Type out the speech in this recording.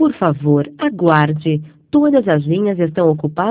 Por favor, aguarde. Todas as linhas estão ocupadas.